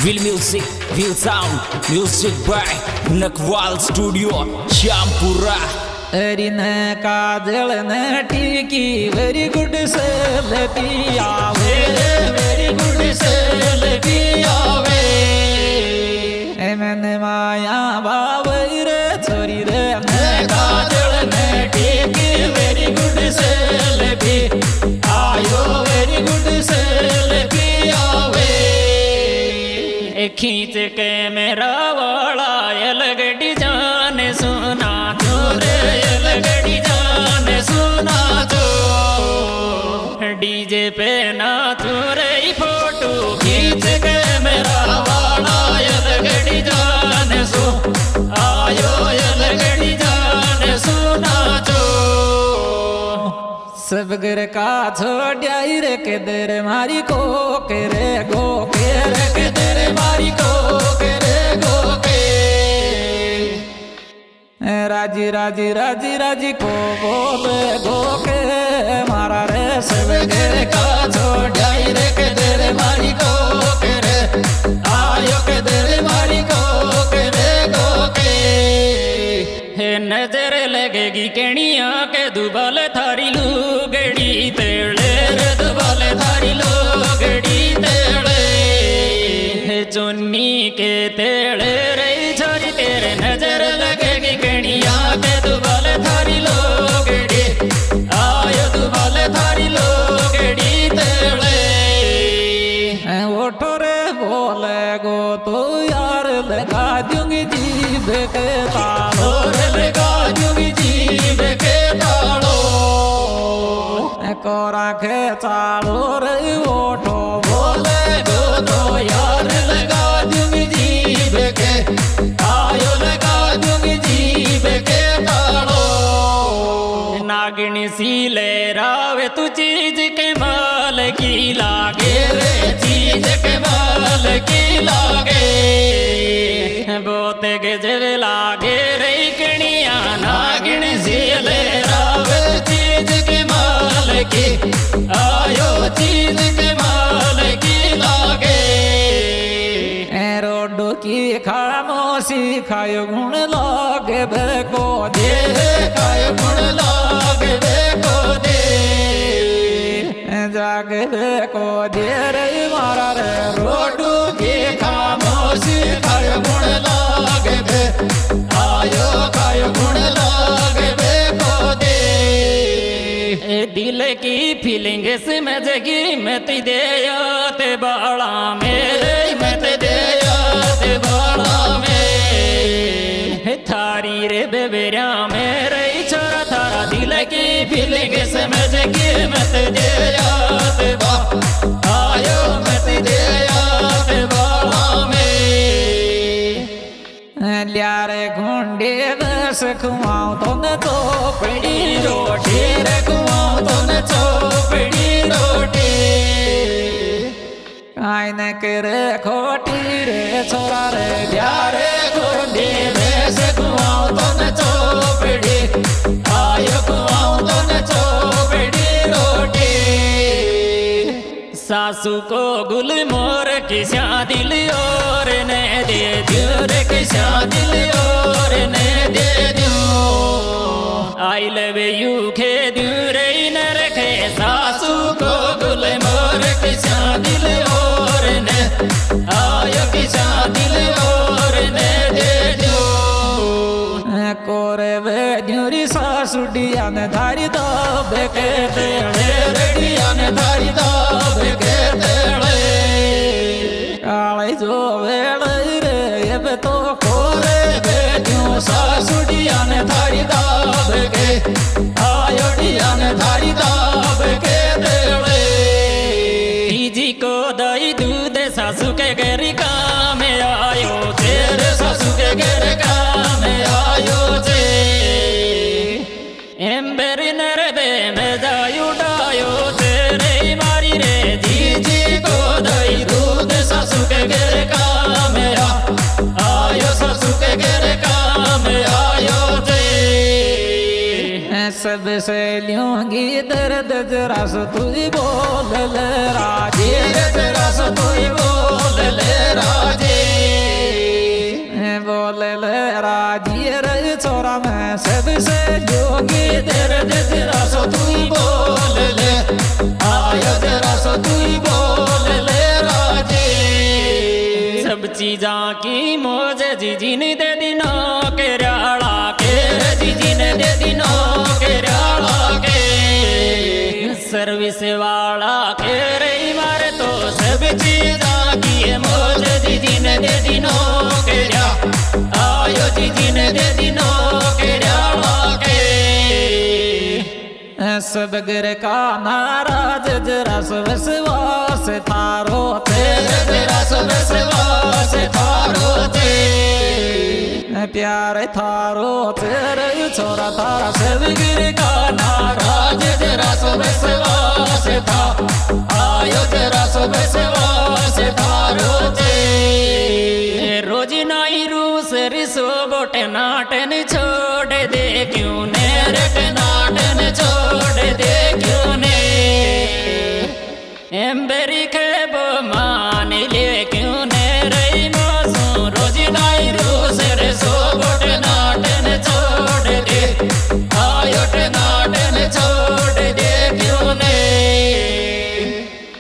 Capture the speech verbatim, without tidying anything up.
Will Music, Will Sound, Music by Nakwal Studio, Shampura. Erine kadelne tiki, very good selfie ave, very good selfie ave. Emene maya babaire chori re ne kadelne tiki, very good selfie. Ayo very good selfie ave. खींच के मेरा वाला अलगड़ी जान सुना जो रे अलगड़ी जान सुना जो डीजे पे ना तू रे फोटो खींच के मेरा वाला अलगड़ी जान सु आयो अलगड़ी जान सुना जो सब गर का छोड़िया रे के दर मारी को के रे गो के रे के दर मारी को के रे गो के राजी राजी राजी राजी को बोले गो के मारा रे सब गर का छोड़िया रे के दर मारी को के रे आयो के दर मारी को के रे गो के नजर लगेगी केणिया के दुबल थारी लुगड़ी तेड़े रे दुबल थारी लुगड़ी तेड़े चुन्नी के तेड़े रे छोरी तेरे नजर लगेगी केणिया के दुबल थारी लुगड़ी आयो दुबल थारी लुगड़ी तेड़े ओठो रे बोले गो तो यार लगा दूंगी जीभ के तालो रे लगा दूंगी जीभ के तालो कोरा के चालो रे ओठो बोले गो तो यार लगा दूंगी जीभ के आयो लगा दूंगी जीभ के तालो नागिनी सी ले रावे तू चीज के माल की लागे रे चीज के माल की लागे बोते गजब लागे रे कणिया नागिन सी ले रावे चीज के माल की आयो चीज के माल की लागे रोडो की खामोशी खायो गुण लागे बेको दे खायो गुण लागे बेको दे जागे बेको दे रे मारा रे रोडो की खामोशी खायो गुण लागे बे आयो खायो गुण लागे बेको दे दिल की फीलिंग समझ गई मत दे ते बाड़ा मेरे मत दे ते बाड़ा में थारी रे बेबेरा मेरे छोरा थारा दिल की फीलिंग समझ गई मत दे ते बा आयो मत दे ते बाड़ा में ल्यारे घुंडे बस खुआऊं तो न चोपड़ी रोटी रे खुआऊं तो न चोपड़ी रोटी आई न करे खोटी रे छोरा रे ल्यारे घुंडे बस खुआऊं तो न चोपड़ी आयो खुआऊं तो न चोपड़ी रोटी सासू को गुल मोर किसा दिल और ने दे दियो रे किसा दिल और ने दे दियो आई लव यू खे दियो रे न रखे सासू को गुल मोर किसा दिल और ने आयो किसा दिल और ने दे दियो कोरे वे न्यूरी सासू डिया ने धारी दाबे के तेड़े रेडिया ने धारी दाबे के तेड़े काले जो वेड़े रे ये तो कोरे वे न्यू सासू डिया ने धारी दाबे के आयो डिया ने धारी दाबे के तेड़े जी को दई दूध सासू के घर काम आयो तेरे सासू के घर काम आयो जे एम्बर नर दे में जायु डायो तेरे मारी रे जी जी को दई दूध सासू के घर काम आयो सासू के घर काम आयो जे सब से लूंगी दर्द जरा सो तू बोल ले राजी जरा सो तू बोल ले राजी सब चीजा की मौज जीजी ने दे दिनो के राला के जीजी ने दे दिनो के राला के सर्विस वाला के रे मारे तो सब चीजा की मौज जीजी ने दे दिनो के रा आयो जीजी ने दे दिनो के राला के सब गिर का नाराज जरा सब विश्वास थारो थे जरा सब विश्वास थारो थे प्यार थारो तेरे छोरा थारा सब गिर का नाराज जरा सब विश्वास था आयो जरा सब विश्वास थारो थे रोज नाई रूस रिसो बोटे नाटन छोड़ दे क्यों ने रट नाटन छोड़ दे क्यों ने एम्बेरी के